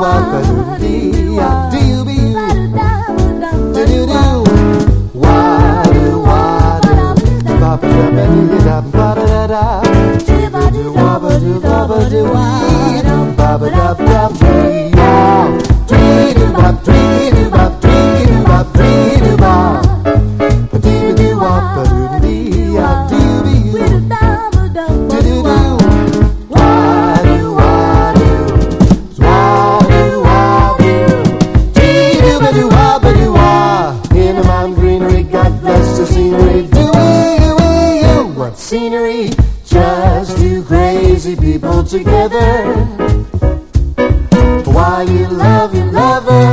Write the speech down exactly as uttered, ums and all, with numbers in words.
Scenery, just two crazy people together. While you love your lover